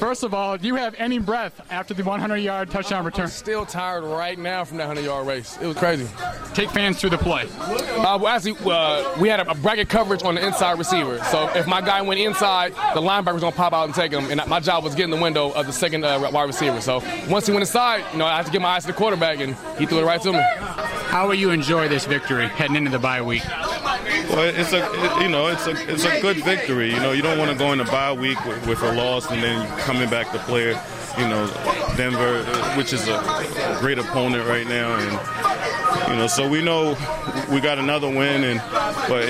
First of all, do you have any breath after the 100-yard touchdown return? I'm still tired right now from that 100-yard race. It was crazy. Take fans through the play. We had a bracket coverage on the inside receiver. So if my guy went inside, the linebacker was going to pop out and take him. And my job was getting the window of the second wide receiver. So once he went inside, I had to get my eyes to the quarterback, and he threw it right to me. How will you enjoy this victory heading into the bye week? Well, it's a good victory. You don't want to go in the bye week with a loss and then coming back to play, Denver, which is a great opponent right now, and so we know we got another win, but